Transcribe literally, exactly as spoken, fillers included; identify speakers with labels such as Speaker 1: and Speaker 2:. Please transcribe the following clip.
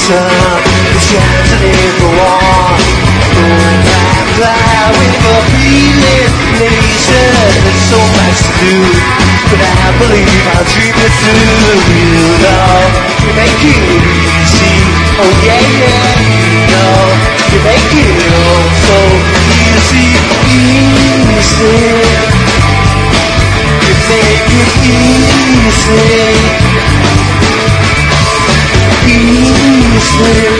Speaker 1: nation, the chanting go on. Don't fly, fly with a feeling nation. There's so much to do, but I believe I'll dream it through. Real love, you make it easy. Oh yeah, yeah, you know, you make it all so easy, easy. You make it easy, easy.